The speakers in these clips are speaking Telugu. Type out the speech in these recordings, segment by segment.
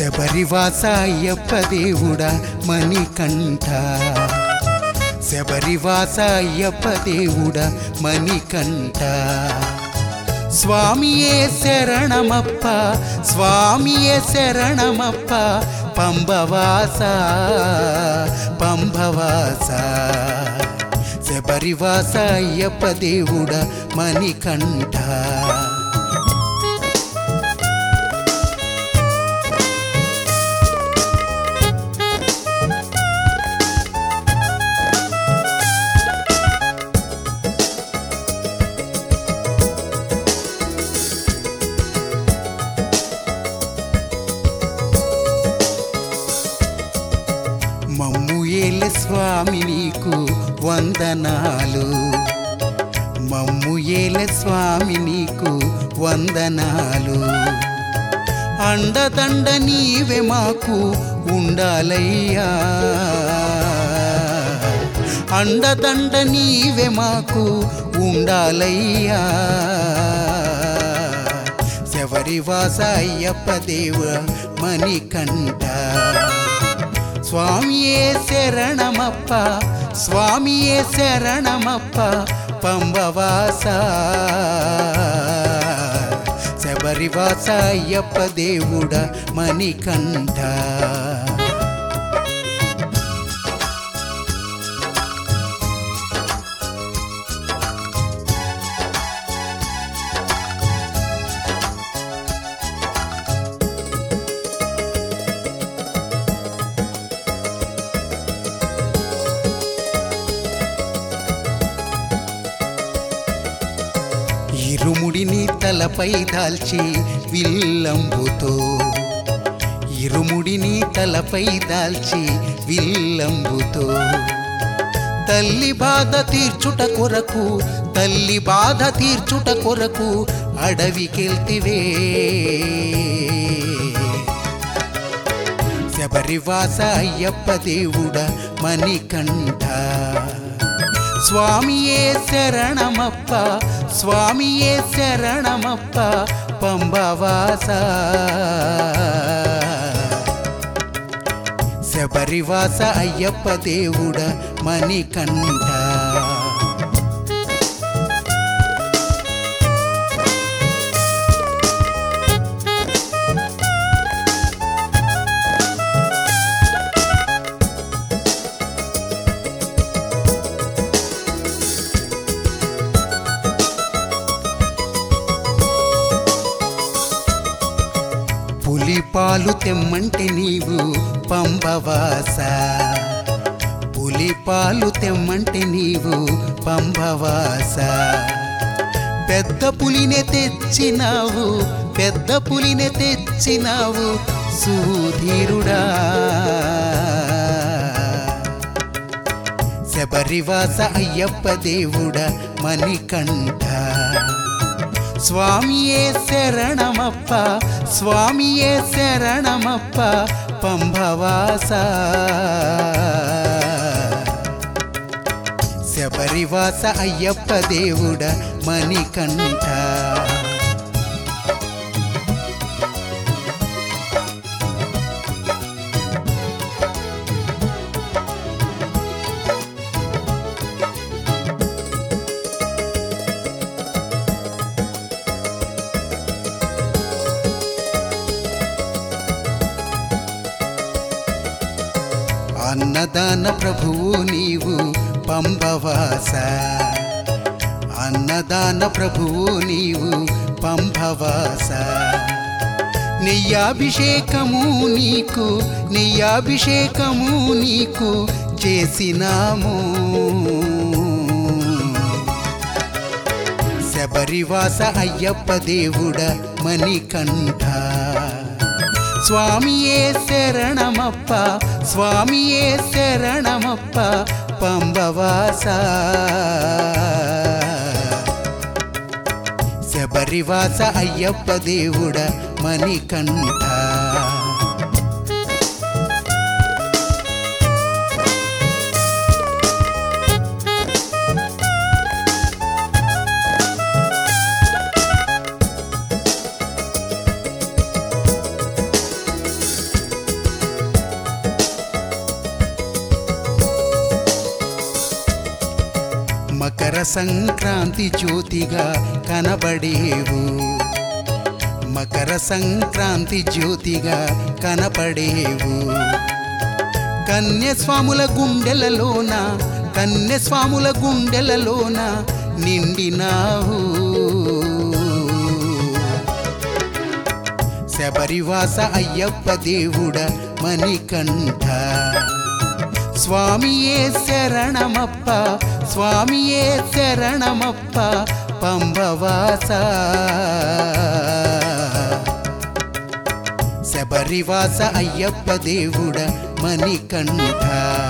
శబరివాస అయ్యప్ప దేవుడా మణికంఠ, శబరివాస అయ్యప్ప దేవుడా మణికంఠ. స్వామియే శరణమప్ప, స్వామియే శరణమప్ప, పంబవాస పంబవాస. శబరివాస అయ్యప్ప దేవుడా మణికంఠ. మమ్ముయేల స్వామి నీకు వందనాలు, మమ్ముయేల స్వామి నీకు వందనాలు. అండదండ నీవే మాకు ఉండాలయ్యా, అండదండ నీవే మాకు ఉండాలయ్యా. శబరివాస అయ్యప్ప దేవుడా మణికంఠ. స్వామియే శరణమప్ప, స్వామియే శరణమప్ప, పంబవాస. శబరివాస అయ్యప్ప దేవుడా మణికంఠ. ఇరుముడిని తలపై దాల్చి విల్లంబుతో, ఇరుముడిని తలపై దాల్చి విల్లంబుతో. తల్లి బాధ తీర్చుట కొరకు, తల్లి బాధ తీర్చుట కొరకు అడవికెళ్తివే. శబరివాస అయ్యప్ప దేవుడా మణికంఠ. స్వామియే శరణమప్ప, స్వామియే శరణమప్ప, పంబవాస. శబరివాస అయ్యప్ప దేవుడా మణికంఠ. పులిపాలు తెమ్మంటే నీవు పంబవాస, పులిపాలు తెమ్మంటే నీవు పంబవాస. పెద్ద పులినే తెచ్చినావు, పెద్ద పులినే తెచ్చినావు సుధీరుడా. శబరివాస అయ్యప్ప దేవుడా మణికంఠ. స్వామియే శరణమప్ప, స్వామియే శరణమప్ప, పంబవాస. శబరివాస అయ్యప్ప దేవుడా మణికంఠ. అన్నదాన ప్రభువు నీవు పంబవాస, అన్నదాన ప్రభువు నీవు పంబవాస. నెయ్యాభిషేకము నీకు, నెయ్యాభిషేకము నీకు చేసినాము. శబరివాస అయ్యప్ప దేవుడా మణికంఠ. స్వామియే శరణమప్ప, స్వామియే శరణమప్ప, పంబవాస. శబరివాస అయ్యప్ప దేవుడా మణికంఠ. సంక్రాంతి జ్యోతిగా కనబడేవు మకర సంక్రాంతి జ్యోతిగా కనపడేవు కన్యస్వాముల గుండెలలోన కన్యస్వాముల గుండెలలోన నిండినావు శబరివాస అయ్యప్ప దేవుడ మణికంఠ స్వామియే శరణమప్ప స్వామియే శరణమప్ప పంబవాస శబరివాస అయ్యప్ప దేవుడ మణికంఠ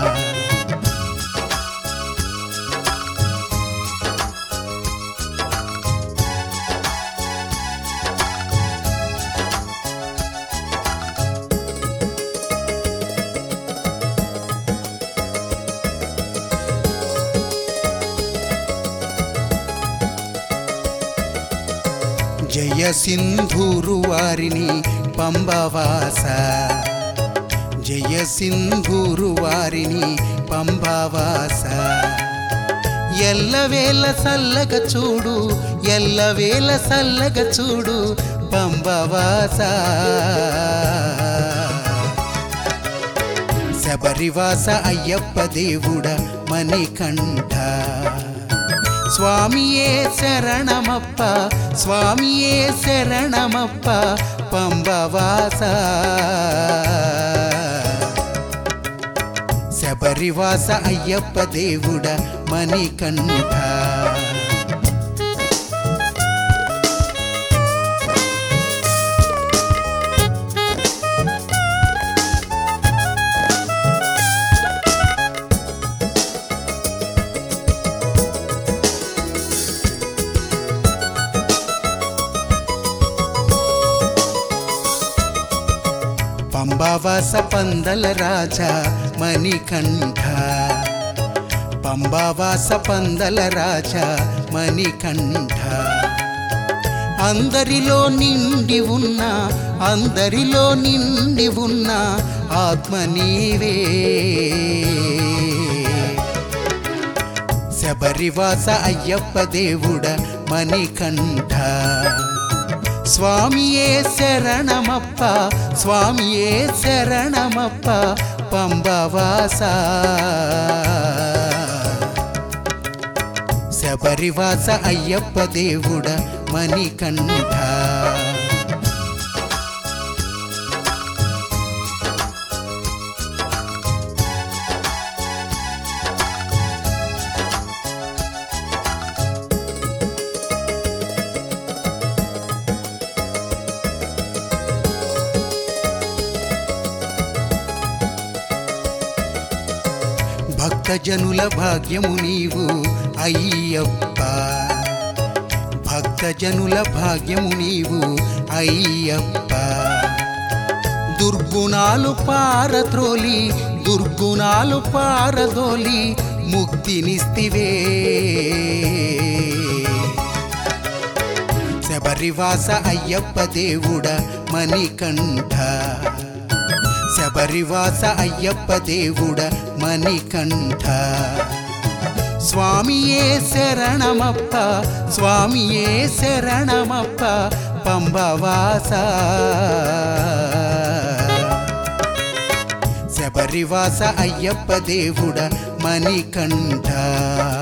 జయ సింధూరు వారిని పంబవాస జయ సింధూరు వారిని పంబవాస ఎల్లవేళ సల్లగ చూడు ఎల్లవేళ సల్లగ చూడు పంబవాస శబరివాస అయ్యప్ప దేవుడ మణికంఠ స్వామియే శరణమప్ప స్వామియే శరణమప్ప పంబవాస శబరివాస అయ్యప్ప దేవుడ మణికంఠ పంబవాస పందల రాజా మణికంఠ పంబవాస పందల రాజా మణికంఠ అందరిలో నిండి ఉన్న అందరిలో నిండి ఉన్న ఆత్మ నీవే శబరివాస అయ్యప్ప దేవుడ మణికంఠ స్వామియే శరణమప్ప స్వామియే శరణమప్ప పంబవాస శబరివాస అయ్యప్ప దేవుడ మణికంఠ భక్తజనుల భాగ్యము నీవు అయ్యప్ప భక్తజనుల భాగ్యము నీవు అయ్యప్ప దుర్గుణాలు పారత్రోలి దుర్గుణాలు పారదోలి ముక్తినిస్తివే శబరివాస అయ్యప్ప దేవుడ మణికంఠ శబరివాస అయ్యప్ప దేవుడ మణికంఠ స్వామియే శరణమప్ప స్వామియే శరణమప్ప పంబవాస శబరివాస అయ్యప్ప దేవుడ మణికంఠ